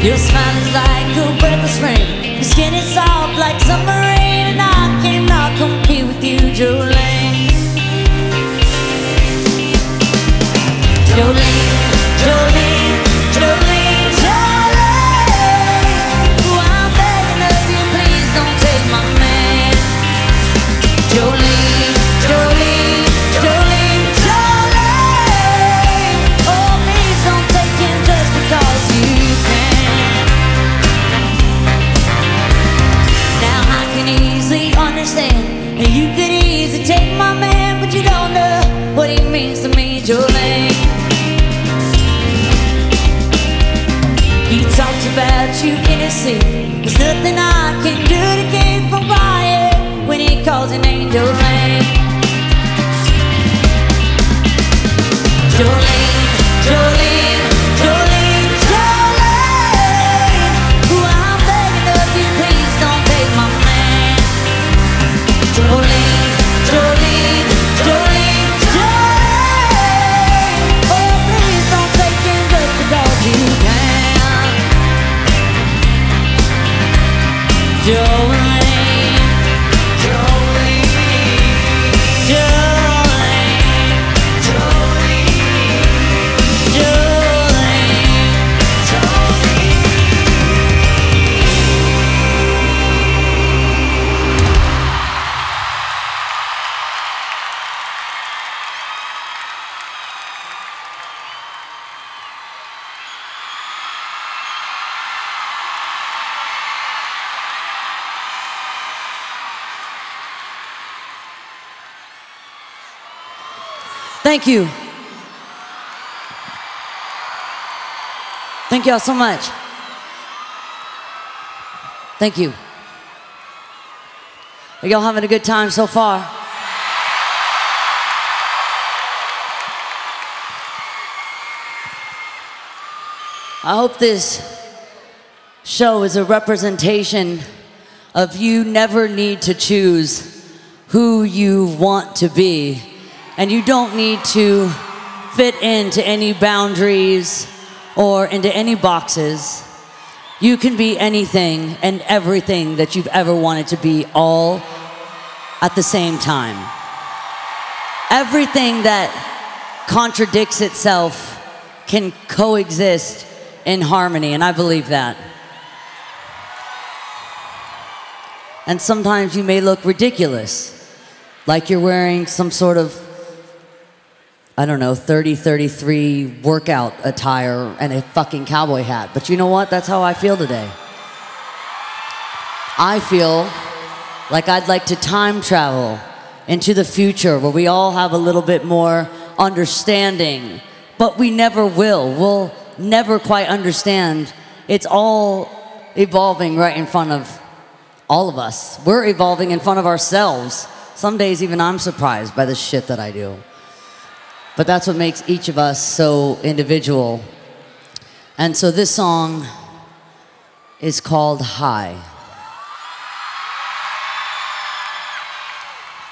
Your smile is like a breath of spring. Your skin is soft like summer rain, and I cannot compete with you, Jolene. Jolene, Jolene, Jolene, Jolene. Oh, I'm begging of you, please don't take my man. Jolene, Jolene, Jolene, Jolene. Oh, please don't take him just because you can. Now I can easily understand that you could easily take my man, but you don't know what he means to me, Jolene. He talks about you in his sleep. There's nothing I can do to keep from crying when he calls your name, Jolene. Jolene, Jolene, Jolene, Jolene. Oh, I'm begging of you, please don't take my man. Jolene, Jolene, Jolene, Jolene. Oh, please don't take him just because you can. Jolene, Jolene, Jolene, Jolene, Jolene, Thank you. Thank y'all so much. Thank you. Are y'all having a good time so far? I hope this show is a representation of you never need to choose who you want to be. And you don't need to fit into any boundaries or into any boxes. You can be anything and everything that you've ever wanted to be, all at the same time. Everything that contradicts itself can coexist in harmony, and I believe that. And sometimes you may look ridiculous, like you're wearing some sort of, I don't know, 30-33 workout attire and a fucking cowboy hat. But you know what? That's how I feel today. I feel like I'd like to time travel into the future where we all have a little bit more understanding, but we never will. We'll never quite understand. It's all evolving right in front of all of us. We're evolving in front of ourselves. Some days even I'm surprised by the shit that I do. But that's what makes each of us so individual. And so this song is called High.